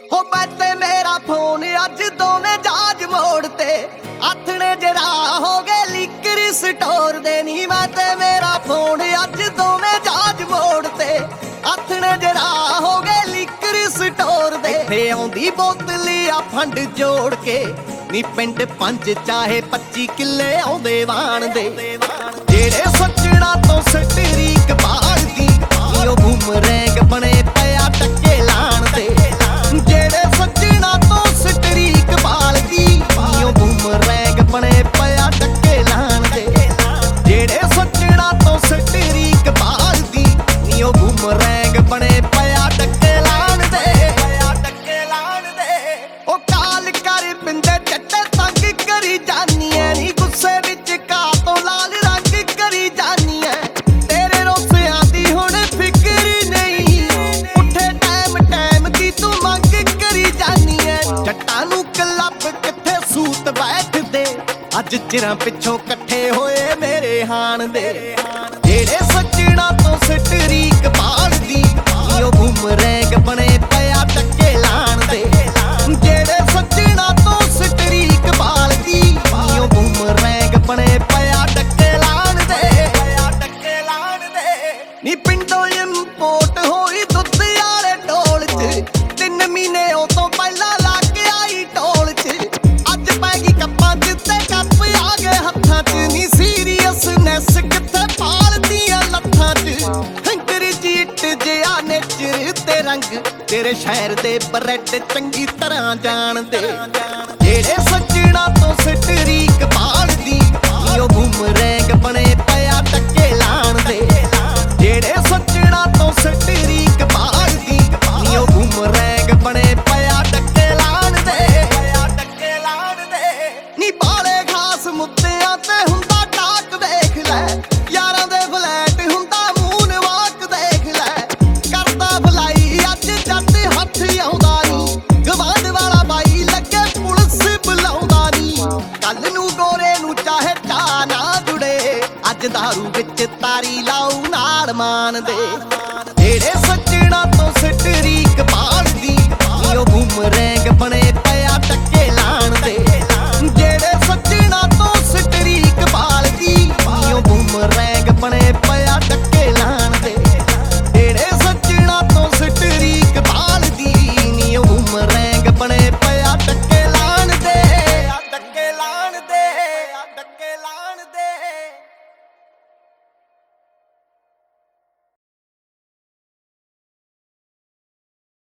ਹੋ मैं ते मेरा फोन अज दोने जहाज मोड़ ते आथने जरा हो गए लिकर स्टोर दे नी मैं ते मेरा फोन अज दोने जहाज मोड़ ते आथने जरा हो गए लिकर स्टोर दे इत्थे आउंदी बोतली आ फंड जोड़ के नी पिंड 5 चाहे 25 किले आउंदे वाण दे जेड़े सच्चड़ा तो सटरी कबाल दी ओ बूमरैंग बने पिया टक्के लाण दे जेड़े सच्चड़ा तो सटरी कबाल दी ओ बूमरैंग बने पिया टक्के लाण दे जेड़े सच्चड़ा तो सटरी कबाल दी ओ बूमरैंग बने पिया टक्के लाण दे ओ काल कर पिंदे चट्टे तंग करी जानी है नी गुस्से विच का तो लाल रंग करी जानी है तेरे रोसियां दी हुण फिक्र नहीं उठे टाइम टाइम दी तू मंग करी जानी है जट्टां नू क्लब किथे सूत बैठदे अज चिरां पिछों कट्ठे होए मेरे हाण दे जेड़े सच्चड़ा तो सटरी कबाल दी ओ बूमरैंग बने पिया टक्के लाण दे जेड़े सच्चड़ा तो सटरी कबाल दी ओ बूमरैंग बने पिया टक्के लाण दे नी पिंडों इंपोर्ट होई दुੱਧ वाले ढोल च 3 महीने ओ तो पहला लग आई ढोल च अज पै गई कप्पां च ते कप आ गए हत्थां च नी सीरीयसनैस किथे पालदियां लत्थां च अंग्रेजी इट जिहा नेचर ते रंग तेरे शहर दे ब्रैड चंगी तरह जान दे जेड़े सच्चड़ा तो सटरी कबाल दी ओ बूमरैंग बने पिया टक्के लाण दे जेड़े सच्चड़ा तो सटरी कबाल दी ओ बूमरैंग बने पिया टक्के लाण दे नी बाले खास मुद्दियां ते हुंदा टाक वेख लै यारां दे फ्लैट हुंदा मून वाक देख लै करदा भलाई अज जट हथ आउंदा नी गवांढ वाला बाई लगे पुलिस बुलाउंदा नी कल नू गोरे नू चाहे चा ना जुड़े अज दारू विच तारी लाऊ नाल मान दे